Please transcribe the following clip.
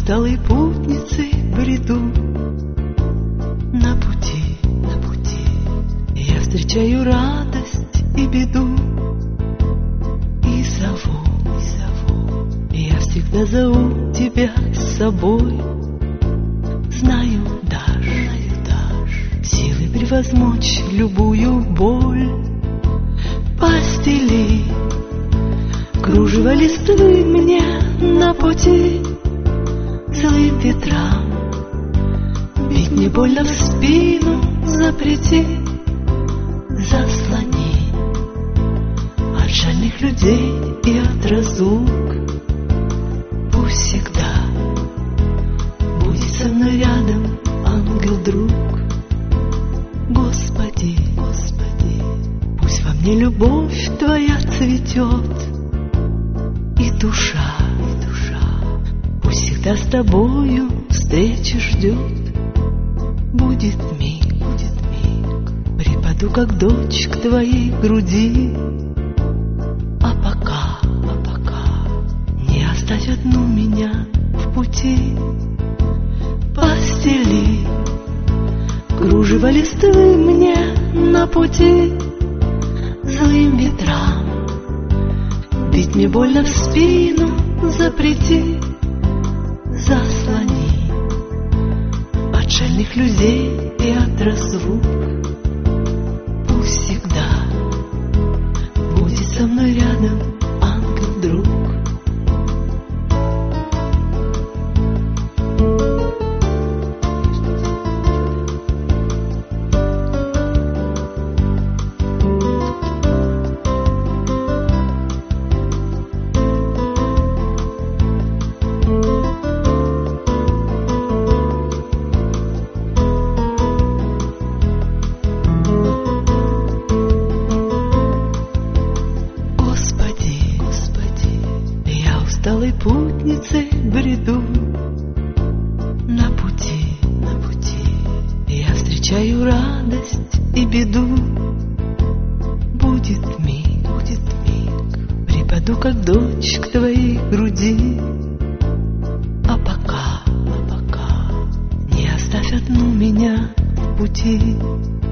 усталой путницей бреду. На пути я встречаю радость и беду. И зову, я всегда зову тебя с собой. Знаю, дашь силы превозмочь любую боль. Постели кружево листвы мне на пути. Злым ветрам бить не больно в спину запрети. Заслони от жальных людей и от разлук. Пусть всегда будет со мной рядом ангел-друг. Господи, пусть во мне любовь твоя цветет, и душа пусть всегда с тобою встречи ждет. Будет миг, припаду как дочь к твоей груди. А пока не оставь одну меня в пути. Постели кружево листвы мне на пути. Злым ветрам бить мне больно в спину запрети. Заслони от жальных людей и от разлук. Пусть всегда будет со мной рядом ангел-друг. Усталой путницей бреду. На пути я встречаю радость и беду. Будет миг, припаду как дочь к твоей груди. А пока не оставь одну меня в пути.